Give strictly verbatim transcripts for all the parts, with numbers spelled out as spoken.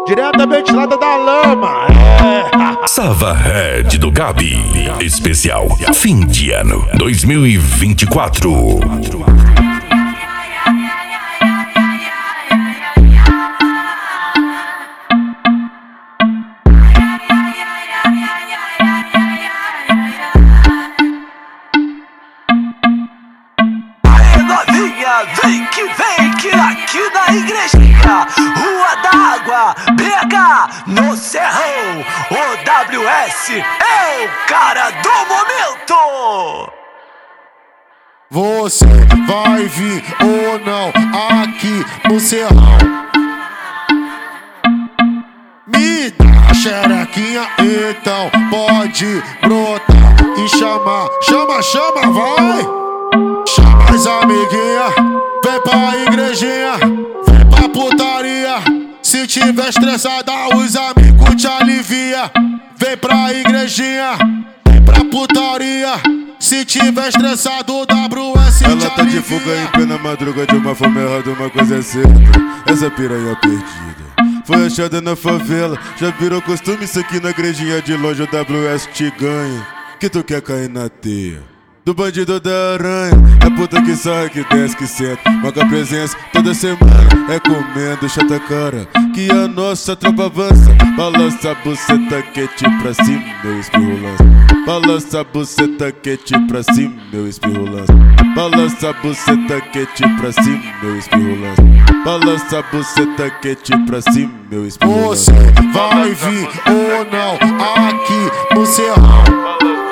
Diretamente lá da lama. É. Sava Red do Gabi. Especial fim de ano dois mil e vinte e quatro. Vem que vem que aqui na igrejinha, Rua da Água, B H, no Serrão, o W S é o cara do momento. Você vai vir ou não aqui no Serrão? Me dá a xerequinha, então pode brotar e chamar. Chama, chama, vai! Chama as amiguinhas, vem pra igrejinha, vem pra putaria. Se tiver estressada, os amigos te alivia. Vem pra igrejinha, vem pra putaria. Se tiver estressado, o W S te alivia. Ela tá de fuga em plena madruga, de uma forma errada, uma coisa é certa. Essa piranha perdida foi achada na favela. Já virou costume isso aqui na igrejinha, de longe o W S te ganha. Que tu quer cair na teia do bandido da aranha, é puta que sai, que desce, que senta, marca presença toda semana, é comendo chata cara, que a nossa tropa avança. Balança a buceta quente pra cima, meu espirro lança. Balança a buceta quente pra cima, meu espirro lança. Balança a buceta quente pra cima, meu espirro lança. Balança a buceta quente pra cima, meu espirro lança. Você vai vir ou não aqui no Serrão?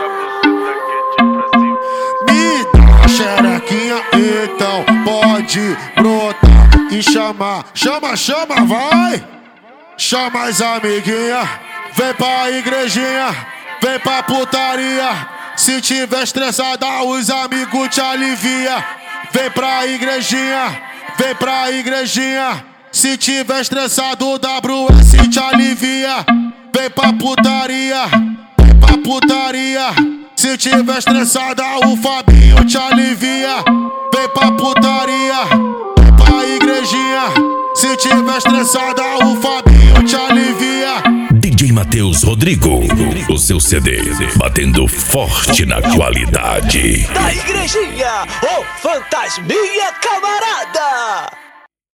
Xerequinha, então pode brotar e chamar. Chama, chama, vai! Chama as amiguinhas, vem pra igrejinha, vem pra putaria. Se tiver estressada, os amigos te alivia. Vem pra igrejinha, vem pra igrejinha. Se tiver estressado, o W S te alivia. Vem pra putaria, vem pra putaria. Se tiver estressada, o Fabinho te alivia. Vem pra putaria, vem pra igrejinha. Se tiver estressada, o Fabinho te alivia. D J Matheus Rodrigo, o seu C D batendo forte na qualidade. Da igrejinha, o Fantasminha Camarada.